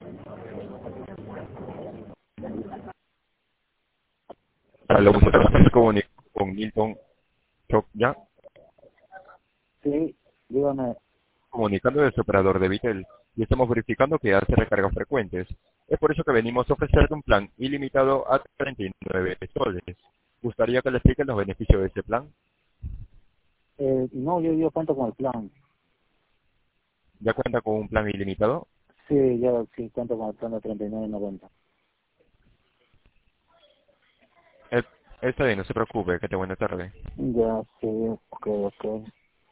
Aló, buenas tardes, con Milton Choc, ya Sí, dígame. comunicando de su operador de Vitel y estamos verificando que hace recargas frecuentes. Es por eso que venimos a ofrecerte un plan ilimitado a 39 soles. ¿Gustaría que le explique los beneficios de este plan? No, yo cuento con el plan. ¿Ya cuenta con un plan ilimitado? Sí, yo sí cuento con el plan de 39.90. Eh, Está bien, no se preocupe, que te buena tarde. Ya, sí, ok, ok.